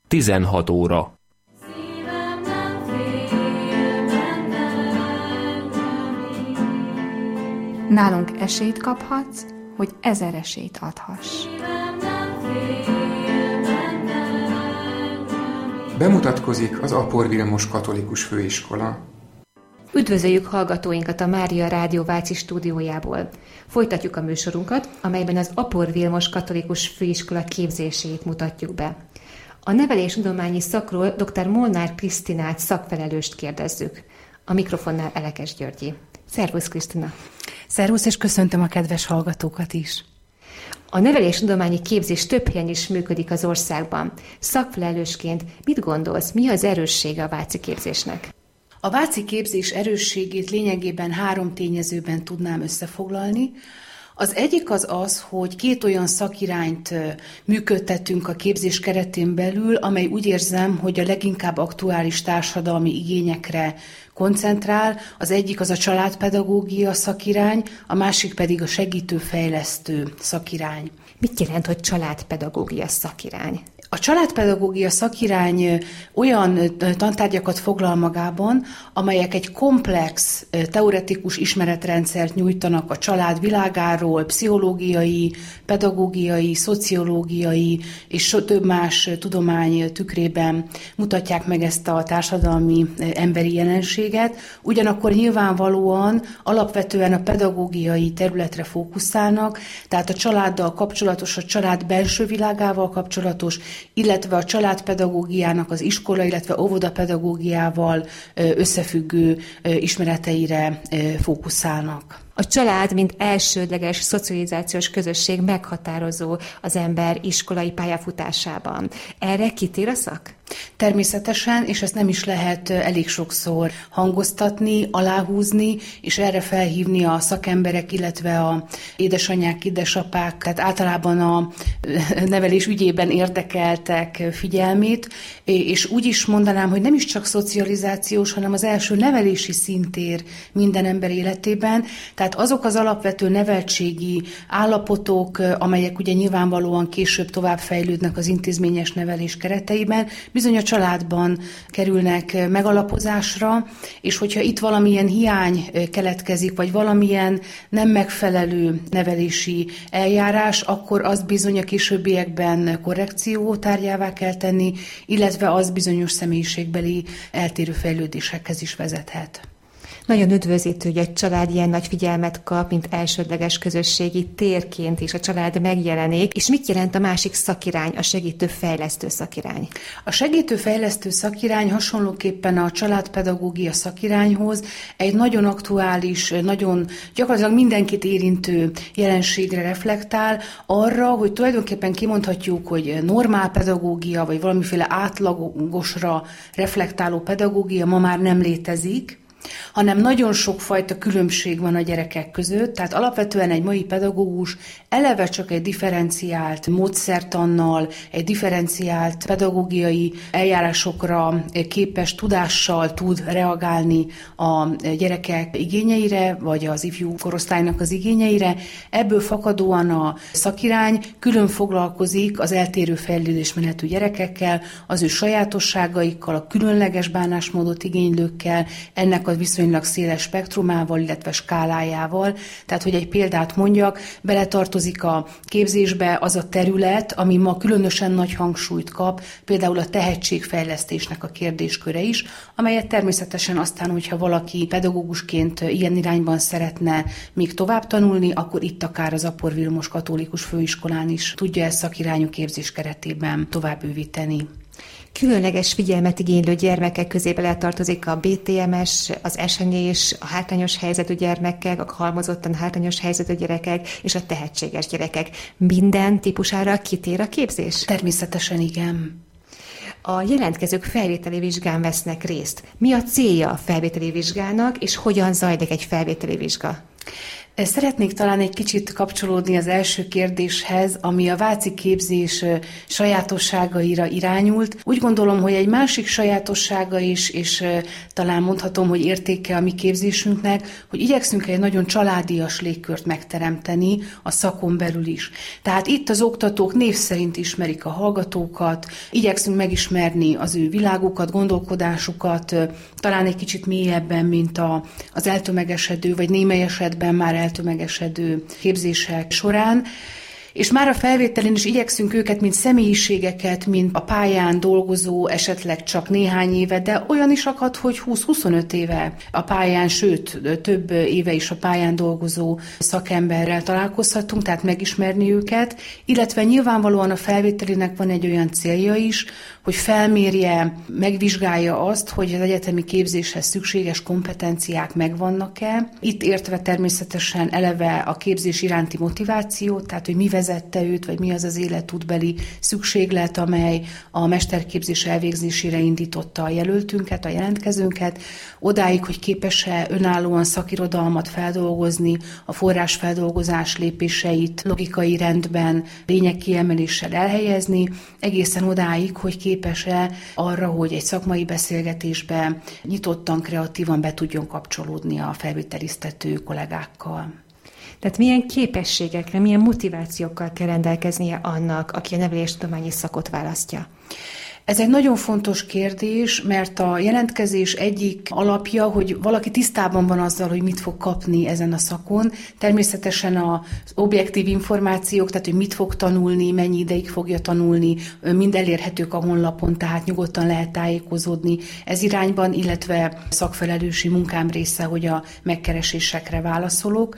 16 óra. Nálunk esélyt kaphatsz, hogy 1000 esélyt adhass. Bemutatkozik az Apor Vilmos Katolikus Főiskola. Üdvözöljük hallgatóinkat a Mária Rádió Váci stúdiójából. Folytatjuk a műsorunkat, amelyben az Apor Vilmos Katolikus Főiskola képzését mutatjuk be. A neveléstudományi szakról dr. Molnár Krisztinát, szakfelelőst kérdezzük. A mikrofonnál Elekes Györgyi. Szervusz, Krisztina! Szervusz, és köszöntöm a kedves hallgatókat is! A neveléstudományi képzés több helyen is működik az országban. Szakfelelősként mit gondolsz, mi az erőssége a váci képzésnek? A váci képzés erősségét lényegében 3 tényezőben tudnám összefoglalni. Az egyik az, hogy 2 olyan szakirányt működtetünk a képzés keretén belül, amely úgy érzem, hogy a leginkább aktuális társadalmi igényekre koncentrál. Az egyik az a családpedagógia szakirány, a másik pedig a segítő-fejlesztő szakirány. Mit jelent, hogy családpedagógia szakirány? A családpedagógia szakirány olyan tantárgyakat foglal magában, amelyek egy komplex, teoretikus ismeretrendszert nyújtanak a család világáról, pszichológiai, pedagógiai, szociológiai és több más tudomány tükrében mutatják meg ezt a társadalmi emberi jelenséget. Ugyanakkor nyilvánvalóan alapvetően a pedagógiai területre fókuszálnak, tehát a családdal kapcsolatos, a család belső világával kapcsolatos, illetve a családpedagógiának az iskola, illetve óvodapedagógiával összefüggő ismereteire fókuszálnak. A család, mint elsődleges szocializációs közösség meghatározó az ember iskolai pályafutásában. Erre kitér a szak? Természetesen, és ezt nem is lehet elég sokszor hangoztatni, aláhúzni, és erre felhívni a szakemberek, illetve a édesanyák, édesapák, tehát általában a nevelés ügyében érdekeltek figyelmét, és úgy is mondanám, hogy nem is csak szocializációs, hanem az első nevelési szintér minden ember életében, tehát azok az alapvető neveltségi állapotok, amelyek ugye nyilvánvalóan később tovább fejlődnek az intézményes nevelés kereteiben, bizony a családban kerülnek megalapozásra, és hogyha itt valamilyen hiány keletkezik, vagy valamilyen nem megfelelő nevelési eljárás, akkor azt bizony a későbbiekben korrekció tárgyává kell tenni, illetve az bizonyos személyiségbeli eltérő fejlődésekhez is vezethet. Nagyon üdvözítő, hogy egy család ilyen nagy figyelmet kap, mint elsődleges közösségi térként is a család megjelenik. És mit jelent a másik szakirány, a segítő-fejlesztő szakirány? A segítő-fejlesztő szakirány hasonlóképpen a családpedagógia szakirányhoz egy nagyon aktuális, nagyon gyakorlatilag mindenkit érintő jelenségre reflektál, arra, hogy tulajdonképpen kimondhatjuk, hogy normál pedagógia, vagy valamiféle átlagosra reflektáló pedagógia ma már nem létezik, hanem nagyon sokfajta különbség van a gyerekek között, tehát alapvetően egy mai pedagógus eleve csak egy differenciált módszertannal, egy differenciált pedagógiai eljárásokra képes tudással tud reagálni a gyerekek igényeire, vagy az ifjú korosztálynak az igényeire. Ebből fakadóan a szakirány külön foglalkozik az eltérő fejlődésmenetű gyerekekkel, az ő sajátosságaikkal, a különleges bánásmódot igénylőkkel, ennek a viszonylag széles spektrumával, illetve skálájával. Tehát, hogy egy példát mondjak, beletartozik a képzésbe az a terület, ami ma különösen nagy hangsúlyt kap, például a tehetségfejlesztésnek a kérdésköre is, amelyet természetesen aztán, hogyha valaki pedagógusként ilyen irányban szeretne még tovább tanulni, akkor itt akár az Apor Vilmos Katolikus Főiskolán is tudja ezt szakirányú képzés keretében tovább bővíteni. Különleges figyelmet igénylő gyermekek közé beletartozik a BTMS, az esenyés, a hátrányos helyzetű gyermekek, a halmozottan hátrányos helyzetű gyerekek és a tehetséges gyerekek. Minden típusára kitér a képzés? Természetesen igen. A jelentkezők felvételi vizsgán vesznek részt. Mi a célja a felvételi vizsgának, és hogyan zajlik egy felvételi vizsga? Szeretnék talán egy kicsit kapcsolódni az első kérdéshez, ami a váci képzés sajátosságaira irányult. Úgy gondolom, hogy egy másik sajátossága is, és talán mondhatom, hogy értéke a mi képzésünknek, hogy igyekszünk egy nagyon családias légkört megteremteni a szakon belül is. Tehát itt az oktatók név szerint ismerik a hallgatókat, igyekszünk megismerni az ő világukat, gondolkodásukat, talán egy kicsit mélyebben, mint az eltömegesedő, vagy némely esetben már eltömegesedő képzések során. És már a felvételén is igyekszünk őket, mint személyiségeket, mint a pályán dolgozó, esetleg csak néhány éve, de olyan is akad, hogy 20-25 éve a pályán, sőt, több éve is a pályán dolgozó szakemberrel találkozhatunk, tehát megismerni őket, illetve nyilvánvalóan a felvételének van egy olyan célja is, hogy felmérje, megvizsgálja azt, hogy az egyetemi képzéshez szükséges kompetenciák megvannak-e. Itt értve természetesen eleve a képzés iránti motiváció, tehát hogy mi vezette őt, vagy mi az az életútbeli szükséglet, amely a mesterképzés elvégzésére indította a jelöltünket, a jelentkezőnket, odáig, hogy képes-e önállóan szakirodalmat feldolgozni, a forrásfeldolgozás lépéseit logikai rendben, lényegkiemeléssel elhelyezni, egészen odáig, hogy képes-e arra, hogy egy szakmai beszélgetésbe nyitottan, kreatívan be tudjon kapcsolódni a felvételiztető kollégákkal. Tehát milyen képességekre, milyen motivációkkal kell rendelkeznie annak, aki a neveléstudományi szakot választja? Ez egy nagyon fontos kérdés, mert a jelentkezés egyik alapja, hogy valaki tisztában van azzal, hogy mit fog kapni ezen a szakon. Természetesen az objektív információk, tehát hogy mit fog tanulni, mennyi ideig fogja tanulni, mind elérhetők a honlapon, tehát nyugodtan lehet tájékozódni ez irányban, illetve szakfelelősi munkám része, hogy a megkeresésekre válaszolok.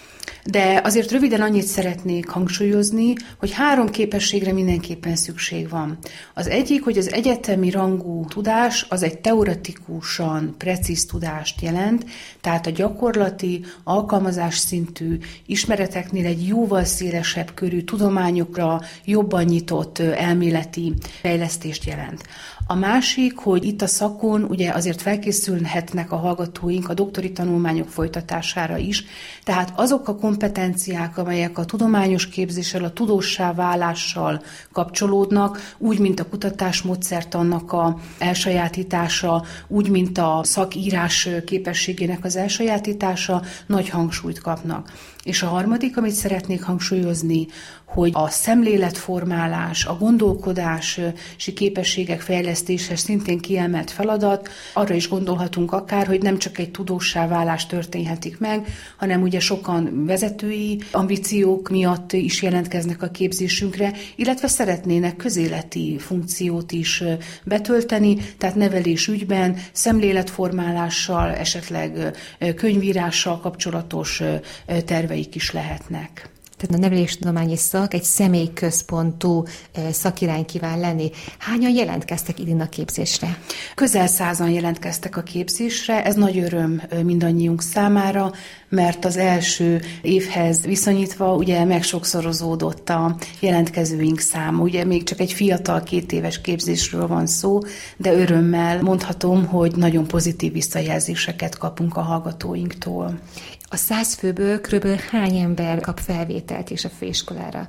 De azért röviden annyit szeretnék hangsúlyozni, hogy 3 képességre mindenképpen szükség van. Az egyik, hogy az egyetemi rangú tudás az egy teoretikusan precíz tudást jelent, tehát a gyakorlati, alkalmazás szintű ismereteknél egy jóval szélesebb körű tudományokra jobban nyitott elméleti fejlesztést jelent. A másik, hogy itt a szakon ugye azért felkészülhetnek a hallgatóink a doktori tanulmányok folytatására is, tehát azok a kompetenciák, amelyek a tudományos képzéssel, a tudóssá válással kapcsolódnak, úgy, mint a kutatásmódszertannak a elsajátítása, úgy, mint a szakírás képességének az elsajátítása, nagy hangsúlyt kapnak. És a harmadik, amit szeretnék hangsúlyozni, hogy a szemléletformálás, a gondolkodási képességek fejlesztése szintén kiemelt feladat. Arra is gondolhatunk akár, hogy nem csak egy tudóssá válás történhetik meg, hanem ugye sokan vezetői ambíciók miatt is jelentkeznek a képzésünkre, illetve szeretnének közéleti funkciót is betölteni, tehát nevelés ügyben, szemléletformálással, esetleg könyvírással kapcsolatos terveik is lehetnek. Tehát a neveléstudományi szak egy személyközpontú szakirány kíván lenni. Hányan jelentkeztek idén a képzésre? Közel 100-an jelentkeztek a képzésre, ez nagy öröm mindannyiunk számára, mert az első évhez viszonyítva ugye megsokszorozódott a jelentkezőink száma. Ugye még csak egy fiatal 2 éves képzésről van szó, de örömmel mondhatom, hogy nagyon pozitív visszajelzéseket kapunk a hallgatóinktól. A 100 főből kb. Hány ember kap felvételt és a főiskolára?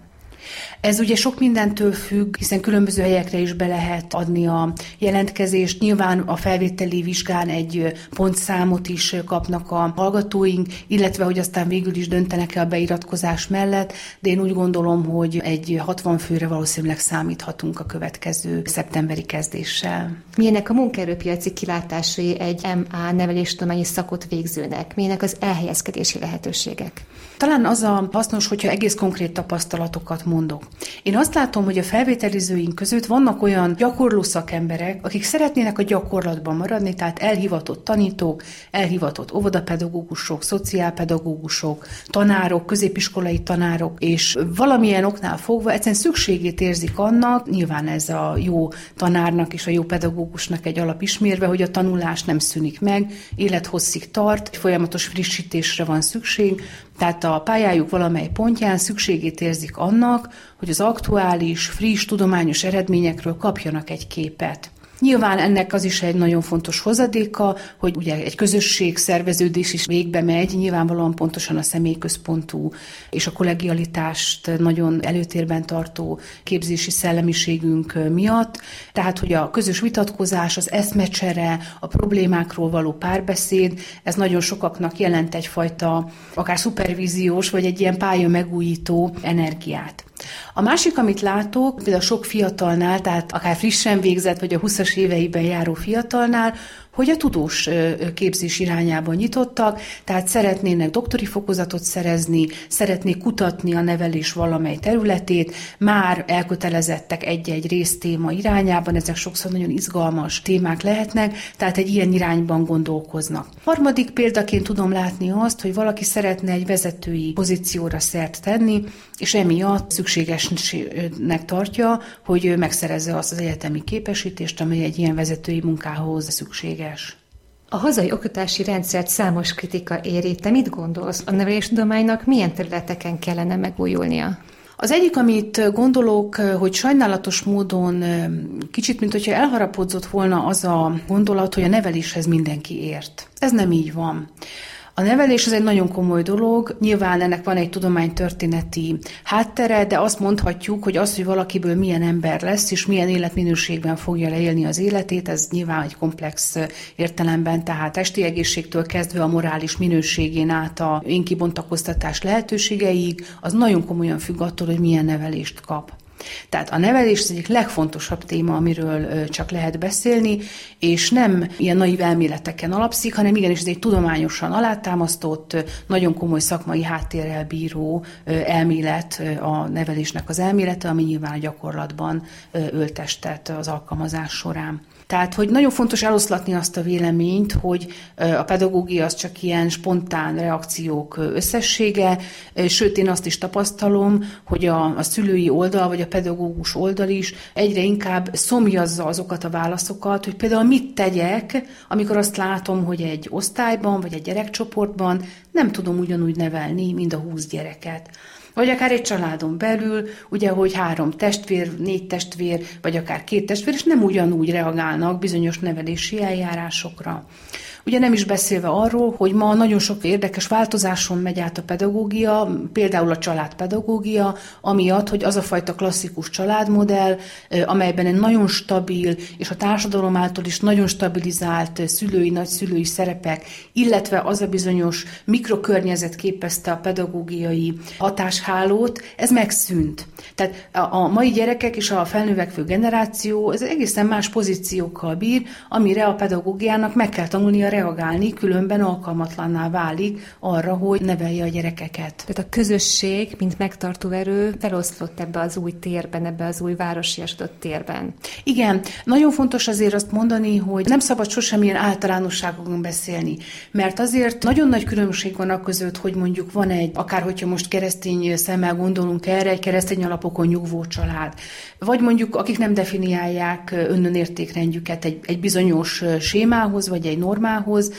Ez ugye sok mindentől függ, hiszen különböző helyekre is be lehet adni a jelentkezést. Nyilván a felvételi vizsgán egy pontszámot is kapnak a hallgatóink, illetve hogy aztán végül is döntenek-e a beiratkozás mellett, de én úgy gondolom, hogy egy 60 főre valószínűleg számíthatunk a következő szeptemberi kezdéssel. Milyenek a munkaerőpiaci kilátásai egy MA neveléstudományi szakot végzőnek? Milyenek az elhelyezkedési lehetőségek? Talán az a hasznos, hogyha egész konkrét tapasztalatokat mondok. Én azt látom, hogy a felvételizőink között vannak olyan gyakorló szakemberek, akik szeretnének a gyakorlatban maradni, tehát elhivatott tanítók, elhivatott óvodapedagógusok, szociálpedagógusok, tanárok, középiskolai tanárok, és valamilyen oknál fogva egyszerűen szükségét érzik annak, nyilván ez a jó tanárnak és a jó pedagógusnak egy alapismérve, hogy a tanulás nem szűnik meg, élethosszig tart, folyamatos frissítésre van szükség, tehát a pályájuk valamely pontján szükségét érzik annak, hogy az aktuális, friss tudományos eredményekről kapjanak egy képet. Nyilván ennek az is egy nagyon fontos hozadéka, hogy ugye egy közösség szerveződés is végbe megy, nyilvánvalóan pontosan a személyközpontú és a kollegialitást nagyon előtérben tartó képzési szellemiségünk miatt. Tehát, hogy a közös vitatkozás, az eszmecsere, a problémákról való párbeszéd, ez nagyon sokaknak jelent egyfajta akár szupervíziós, vagy egy ilyen pálya megújító energiát. A másik, amit látok, például sok fiatalnál, tehát akár frissen végzett, vagy a 20-as éveiben járó fiatalnál, hogy a tudós képzés irányába nyitottak, tehát szeretnének doktori fokozatot szerezni, szeretnék kutatni a nevelés valamely területét, már elkötelezettek egy-egy résztéma irányában, ezek sokszor nagyon izgalmas témák lehetnek, tehát egy ilyen irányban gondolkoznak. Harmadik példaként tudom látni azt, hogy valaki szeretne egy vezetői pozícióra szert tenni, és emiatt szükségesnek tartja, hogy megszerezze azt az egyetemi képesítést, amely egy ilyen vezetői munkához szükséges. A hazai oktatási rendszert számos kritika éri. Te mit gondolsz? A neveléstudománynak milyen területeken kellene megújulnia? Az egyik, amit gondolok, hogy sajnálatos módon kicsit, mint hogyha elharapódzott volna az a gondolat, hogy a neveléshez mindenki ért. Ez nem így van. A nevelés az egy nagyon komoly dolog, nyilván ennek van egy tudománytörténeti háttere, de azt mondhatjuk, hogy az, hogy valakiből milyen ember lesz, és milyen életminőségben fogja leélni az életét, ez nyilván egy komplex értelemben, tehát testi egészségtől kezdve a morális minőségén át a önkibontakoztatás lehetőségeig, az nagyon komolyan függ attól, hogy milyen nevelést kap. Tehát a nevelés az egyik legfontosabb téma, amiről csak lehet beszélni, és nem ilyen naív elméleteken alapszik, hanem igenis ez egy tudományosan alátámasztott, nagyon komoly szakmai háttérrel bíró elmélet, a nevelésnek az elmélete, ami nyilván a gyakorlatban ölt testet az alkalmazás során. Tehát, hogy nagyon fontos eloszlatni azt a véleményt, hogy a pedagógia az csak ilyen spontán reakciók összessége, sőt, én azt is tapasztalom, hogy a szülői oldal, vagy a pedagógus oldal is egyre inkább szomjazza azokat a válaszokat, hogy például mit tegyek, amikor azt látom, hogy egy osztályban, vagy egy gyerekcsoportban nem tudom ugyanúgy nevelni, mint a 20 gyereket. Vagy akár egy családon belül, ugye, hogy 3 testvér, 4 testvér, vagy akár 2 testvér, és nem ugyanúgy reagálnak bizonyos nevelési eljárásokra. Ugye nem is beszélve arról, hogy ma nagyon sok érdekes változáson megy át a pedagógia, például a családpedagógia, amiatt, hogy az a fajta klasszikus családmodell, amelyben egy nagyon stabil, és a társadalom által is nagyon stabilizált szülői, nagyszülői szerepek, illetve az a bizonyos mikrokörnyezet képezte a pedagógiai hatáshálót, ez megszűnt. Tehát a mai gyerekek és a felnövekvő generáció ez egészen más pozíciókkal bír, amire a pedagógiának meg kell tanulnia reagálni, különben alkalmatlanná válik arra, hogy nevelje a gyerekeket. Tehát a közösség, mint megtartó erő feloszlott ebbe az új térben, ebbe az új városiasodott térben. Igen, nagyon fontos azért azt mondani, hogy nem szabad sosem ilyen általánosságokon beszélni, mert azért nagyon nagy különbség van között, hogy mondjuk van egy, akár hogyha most keresztény szemmel gondolunk erre, egy keresztény alapokon nyugvó család, vagy mondjuk akik nem definiálják önönértékrendjüket egy bizonyos sémához, vagy egy normához,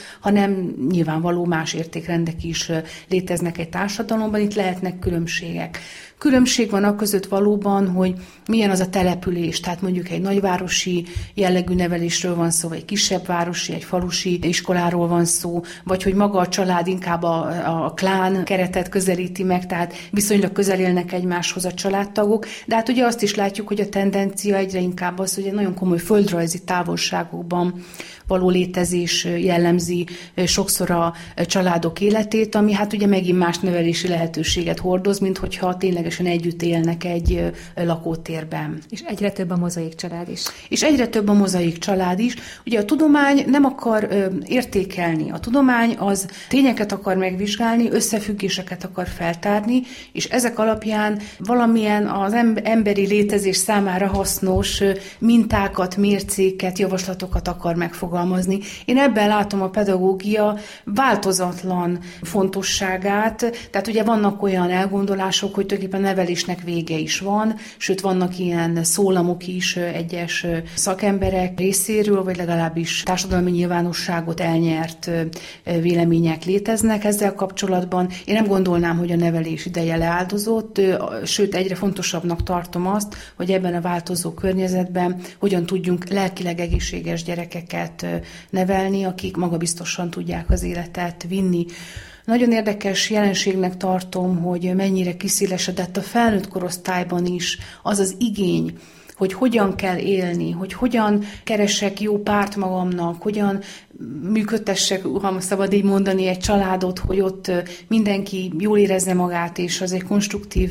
hanem nyilvánvaló más értékrendek is léteznek egy társadalomban, itt lehetnek különbségek. Különbség van között valóban, hogy milyen az a település, tehát mondjuk egy nagyvárosi jellegű nevelésről van szó, vagy egy kisebb városi, egy falusi iskoláról van szó, vagy hogy maga a család inkább a klán keretet közelíti meg, tehát viszonylag közel élnek egymáshoz a családtagok, de hát ugye azt is látjuk, hogy a tendencia egyre inkább az, hogy nagyon komoly földrajzi távolságokban való létezés jellemzi sokszor a családok életét, ami hát ugye megint más nevelési lehetőséget hordoz, mint hogyha ténylegesen együtt élnek egy lakótérben. És egyre több a mozaik család is. És egyre több a mozaik család is. Ugye a tudomány nem akar értékelni. A tudomány az tényeket akar megvizsgálni, összefüggéseket akar feltárni, és ezek alapján valamilyen az emberi létezés számára hasznos mintákat, mércéket, javaslatokat akar megfogalmazni. Én ebben látom a pedagógia változatlan fontosságát, tehát ugye vannak olyan elgondolások, hogy tulajdonképpen tulajdonképpen nevelésnek vége is van, sőt vannak ilyen szólamok is egyes szakemberek részéről, vagy legalábbis társadalmi nyilvánosságot elnyert vélemények léteznek ezzel kapcsolatban. Én nem gondolnám, hogy a nevelés ideje leáldozott, sőt egyre fontosabbnak tartom azt, hogy ebben a változó környezetben hogyan tudjunk lelkileg egészséges gyerekeket nevelni, akik magabiztosan tudják az életet vinni. Nagyon érdekes jelenségnek tartom, hogy mennyire kiszélesedett a felnőtt korosztályban is az az igény, hogy hogyan kell élni, hogy hogyan keresek jó párt magamnak, hogyan működtessek, ha szabad így mondani, egy családot, hogy ott mindenki jól érezze magát, és az egy konstruktív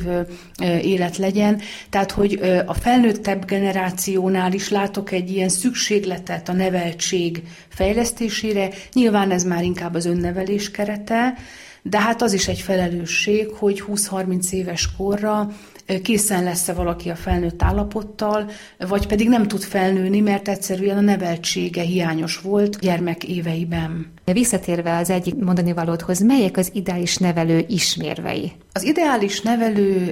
élet legyen. Tehát, hogy a felnőttebb generációnál is látok egy ilyen szükségletet a neveltség fejlesztésére. Nyilván ez már inkább az önnevelés kerete, de hát az is egy felelősség, hogy 20-30 éves korra készen lesz-e valaki a felnőtt állapottal, vagy pedig nem tud felnőni, mert egyszerűen a neveltsége hiányos volt gyermek éveiben. Visszatérve az egyik mondani valódhoz, melyek az ideális nevelő ismérvei? Az ideális nevelő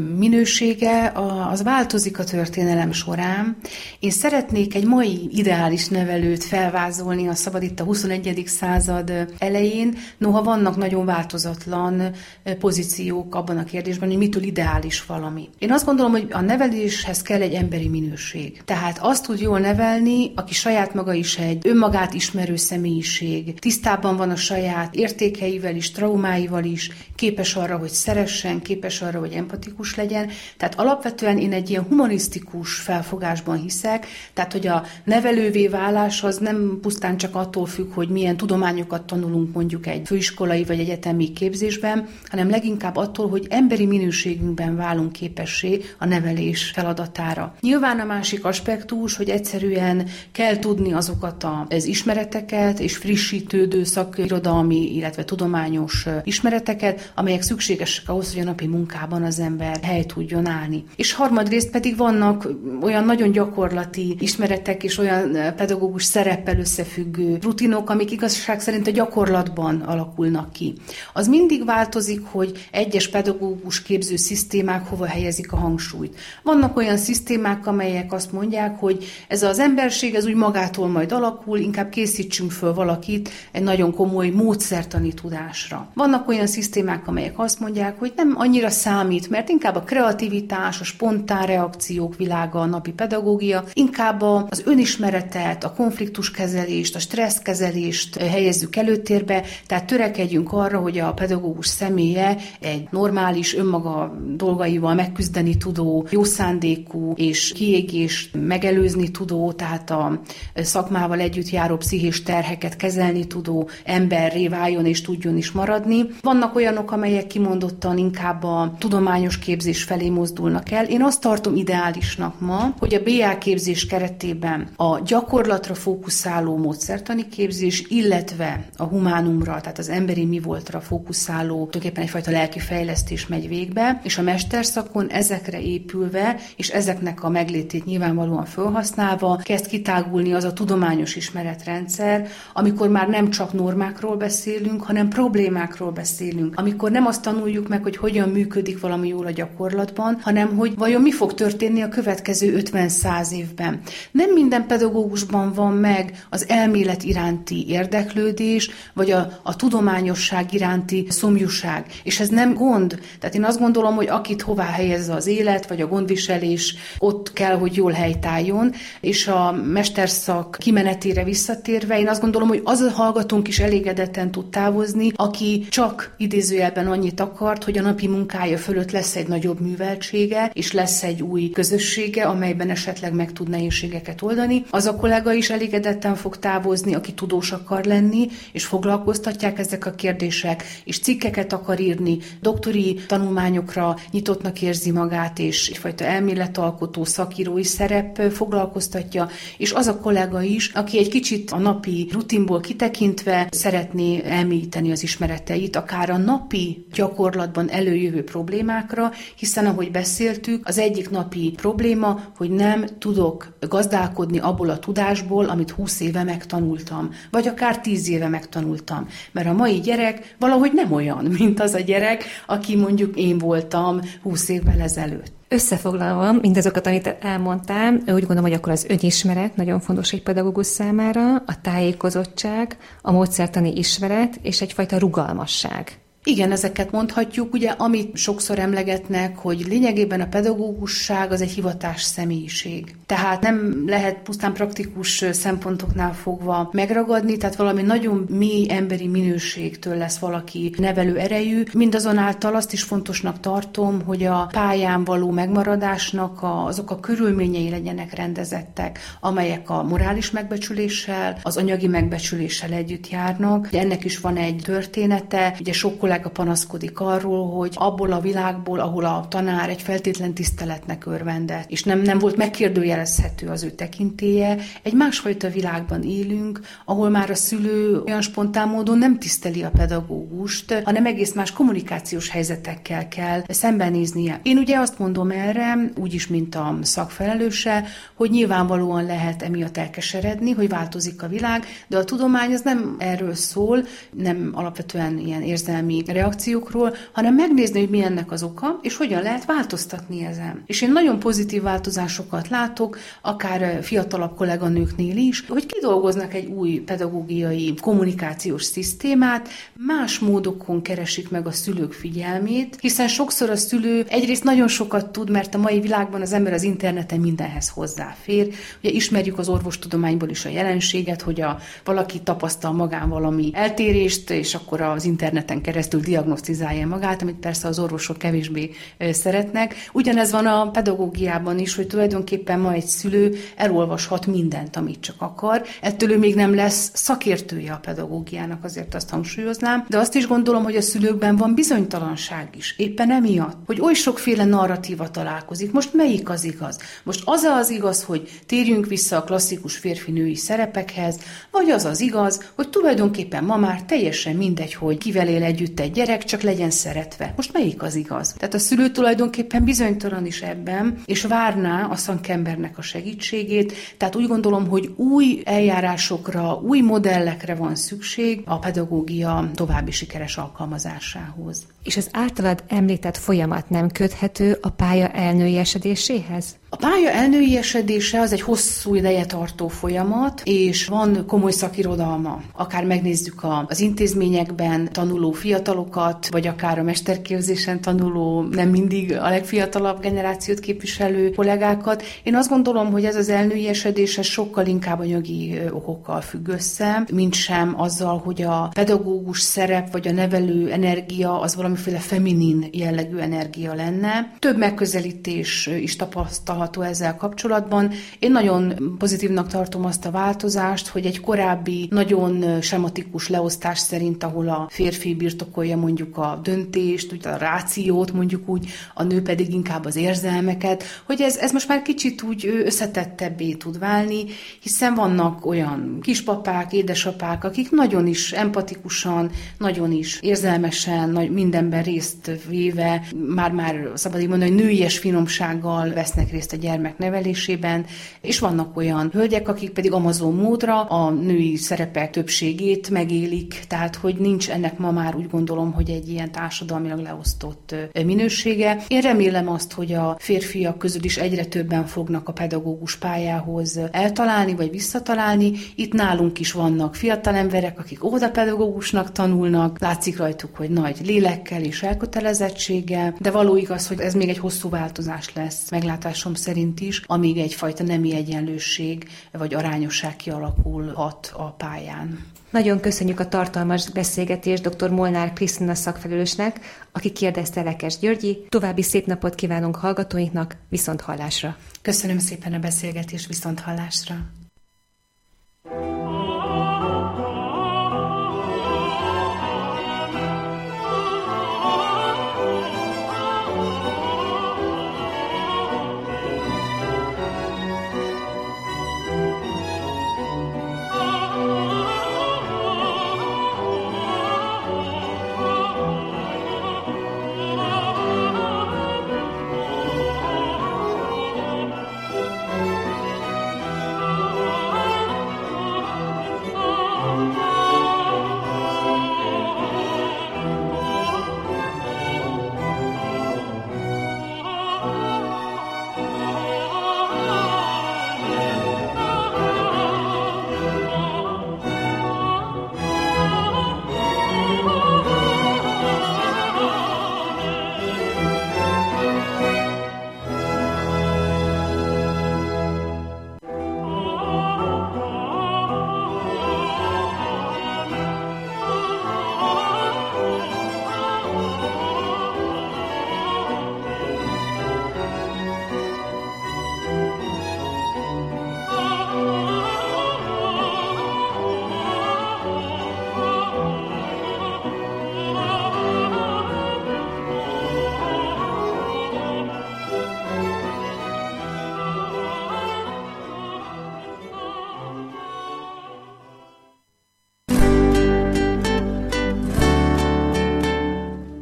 minősége az változik a történelem során. Én szeretnék egy mai ideális nevelőt felvázolni, ha szabad itt a 21. század elején, noha vannak nagyon változatlan pozíciók abban a kérdésben, hogy mitől ideális valami. Én azt gondolom, hogy a neveléshez kell egy emberi minőség. Tehát azt tud jól nevelni, aki saját maga is egy önmagát ismerő személyiség, tisztában van a saját értékeivel is, traumáival is, képes arra, hogy szeressen, képes arra, hogy empatikus legyen. Tehát alapvetően én egy ilyen humanisztikus felfogásban hiszek, tehát hogy a nevelővé válás az nem pusztán csak attól függ, hogy milyen tudományokat tanulunk mondjuk egy főiskolai vagy egyetemi képzésben, hanem leginkább attól, hogy emberi minőségünkben válunk képessé a nevelés feladatára. Nyilván a másik aspektus, hogy egyszerűen kell tudni azokat az ismereteket és frissítődő szakirodalmi, illetve tudományos ismereteket, amelyek szükségesek ahhoz, hogy a napi munkában az ember helyt tudjon állni. És harmadrészt pedig vannak olyan nagyon gyakorlati ismeretek és olyan pedagógus szereppel összefüggő rutinok, amik igazság szerint a gyakorlatban alakulnak ki. Az mindig változik, hogy egyes pedagógus képző szisztémák hova helyezik a hangsúlyt. Vannak olyan szisztémák, amelyek azt mondják, hogy ez az emberség, ez úgy magától majd alakul, inkább készítsünk föl valakit egy nagyon komoly módszertani tudásra. Vannak olyan szisztémák, amelyek azt mondják, hogy nem annyira számít, mert inkább a kreativitás, a spontán reakciók világa a napi pedagógia, inkább az önismeretet, a konfliktuskezelést, a stresszkezelést helyezzük előtérbe, tehát törekedjünk arra, hogy a pedagógus személye egy normális, önmaga dolgaival megküzdeni tudó, jó szándékú és kiégést megelőzni tudó, tehát a szakmával együtt járó pszichés terheket kezelni tudó emberré váljon és tudjon is maradni. Vannak olyanok, amelyek kimondottan inkább a tudományos képzés felé mozdulnak el. Én azt tartom ideálisnak ma, hogy a BA képzés keretében a gyakorlatra fókuszáló módszertani képzés, illetve a humánumra, tehát az emberi mi voltra fókuszáló, tulajdonképpen egyfajta lelki fejlesztés megy végbe, és a mesterszakon ezekre épülve, és ezeknek a meglétét nyilvánvalóan felhasználva kezd kitágulni az a tudományos ismeretrendszer, amikor már nem csak normákról beszélünk, hanem problémákról beszélünk. Amikor nem azt tanuljuk meg, hogy hogyan működik valami jól a gyakorlatban, hanem hogy vajon mi fog történni a következő 50-100 évben. Nem minden pedagógusban van meg az elmélet iránti érdeklődés, vagy a tudományosság iránti szomjúság. És ez nem gond. Tehát én azt gondolom, hogy akit hová helyezze az élet, vagy a gondviselés, ott kell, hogy jól helytálljon, és a mesterszak kimenetére visszatérve, én azt gondolom, hogy az a hallgatónk is elégedetten tud távozni, aki csak idézőjelben annyit akart, hogy a napi munkája fölött lesz egy nagyobb műveltsége, és lesz egy új közössége, amelyben esetleg meg tud nehézségeket oldani. Az a kollega is elégedetten fog távozni, aki tudós akar lenni, és foglalkoztatják ezek a kérdések, és cikkeket akar írni, doktori tanulmányokra nyitottnak érzi magát, és egyfajta elméletalkotó, szakírói szerep foglalkoztatja, és az a kollega is, aki egy kicsit a napi rutinból kitekint, tekintve szeretné elmélyíteni az ismereteit, akár a napi gyakorlatban előjövő problémákra, hiszen ahogy beszéltük, az egyik napi probléma, hogy nem tudok gazdálkodni abból a tudásból, amit 20 éve megtanultam, vagy akár 10 éve megtanultam. Mert a mai gyerek valahogy nem olyan, mint az a gyerek, aki mondjuk én voltam 20 évvel ezelőtt. Összefoglalva mindazokat, amit elmondtál, úgy gondolom, hogy akkor az önismeret nagyon fontos egy pedagógus számára, a tájékozottság, a módszertani ismeret és egyfajta rugalmasság. Igen, ezeket mondhatjuk, ugye, amit sokszor emlegetnek, hogy lényegében a pedagógusság az egy hivatás személyiség. Tehát nem lehet pusztán praktikus szempontoknál fogva megragadni, tehát valami nagyon mély emberi minőségtől lesz valaki nevelő erejű. Mindazonáltal azt is fontosnak tartom, hogy a pályán való megmaradásnak azok a körülményei legyenek rendezettek, amelyek a morális megbecsüléssel, az anyagi megbecsüléssel együtt járnak. Ennek is van egy története, ugye sok kollega panaszkodik arról, hogy abból a világból, ahol a tanár egy feltétlen tiszteletnek örvendett, és nem volt megkérdőjelezhető az ő tekintélye, egy másfajta világban élünk, ahol már a szülő olyan spontán módon nem tiszteli a pedagógust, hanem egész más kommunikációs helyzetekkel kell szembenéznie. Én ugye azt mondom erre, úgyis, mint a szakfelelőse, hogy nyilvánvalóan lehet emiatt elkeseredni, hogy változik a világ, de a tudomány az nem erről szól, nem alapvetően ilyen érzelmi reakciókról, hanem megnézni, hogy mi ennek az oka, és hogyan lehet változtatni ezen. És én nagyon pozitív változásokat látok, akár fiatalabb kolléganőknél is, hogy kidolgoznak egy új pedagógiai kommunikációs szisztémát, más módokon keresik meg a szülők figyelmét, hiszen sokszor a szülő egyrészt nagyon sokat tud, mert a mai világban az ember az interneten mindenhez hozzáfér. Ugye ismerjük az orvostudományból is a jelenséget, hogy valaki tapasztal magán valami eltérést, és akkor az interneten keresztül diagnosztizálja magát, amit persze az orvosok kevésbé szeretnek. Ugyanez van a pedagógiában is, hogy tulajdonképpen ma egy szülő elolvashat mindent, amit csak akar. Ettől ő még nem lesz szakértője a pedagógiának, azért azt hangsúlyoznám, de azt is gondolom, hogy a szülőkben van bizonytalanság is. Éppen emiatt, hogy oly sokféle narratíva találkozik. Most melyik az igaz? Most az igaz, hogy térjünk vissza a klasszikus férfi-női szerepekhez, vagy az igaz, hogy tulajdonképpen ma már teljesen mindegy, hogy kivel él együtt egy gyerek, csak legyen szeretve. Most melyik az igaz? Tehát a szülő tulajdonképpen bizonytalan is ebben, és várná a szakembernek a segítségét. Tehát úgy gondolom, hogy új eljárásokra, új modellekre van szükség a pedagógia további sikeres alkalmazásához. És az általad említett folyamat nem köthető a pálya elnőiesedéséhez? A pálya elnőiesedése az egy hosszú ideje tartó folyamat, és van komoly szakirodalma. Akár megnézzük az intézményekben tanuló fiatalokat, vagy akár a mesterképzésen tanuló, nem mindig a legfiatalabb generációt képviselő kollégákat. Én azt gondolom, hogy ez az elnőiesedés sokkal inkább anyagi okokkal függ össze, mint sem azzal, hogy a pedagógus szerep, vagy a nevelő energia az valamiféle feminin jellegű energia lenne. Több megközelítés is tapasztalható ezzel kapcsolatban. Én nagyon pozitívnak tartom azt a változást, hogy egy korábbi, nagyon sematikus leosztás szerint, ahol a férfi birtokolja mondjuk a döntést, a rációt mondjuk úgy, a nő pedig inkább az érzelmeket, hogy ez most már kicsit úgy összetettebbé tud válni, hiszen vannak olyan kispapák, édesapák, akik nagyon is empatikusan, nagyon is érzelmesen, mindenben részt véve, már szabad így mondani, hogy nőies finomsággal vesznek részt a gyermek nevelésében, és vannak olyan hölgyek, akik pedig Amazon módra a női szerepek többségét megélik, tehát hogy nincs ennek ma már úgy gondolom, hogy egy ilyen társadalmilag leosztott minősége. Én remélem azt, hogy a férfiak közül is egyre többen fognak a pedagógus pályához eltalálni, vagy visszatalálni. Itt nálunk is vannak fiatal emberek, akik óvodapedagógusnak tanulnak, látszik rajtuk, hogy nagy lélekkel és elkötelezettséggel, de való igaz, hogy ez még egy hosszú változás lesz, meglátásom szerint is, amíg egyfajta nemi egyenlőség vagy arányosság kialakulhat a pályán. Nagyon köszönjük a tartalmas beszélgetést dr. Molnár Krisztina szakfelelősnek, aki kérdezte Lekes Györgyi. További szép napot kívánunk hallgatóinknak, viszonthallásra. Köszönöm szépen a beszélgetést, viszonthallásra.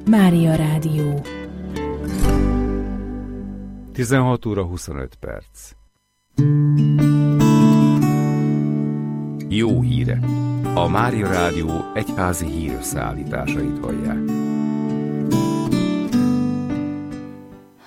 Mária Rádió. 16 óra 25 perc. Jó híre! A Mária Rádió egyházi hírösszeállításait hallják.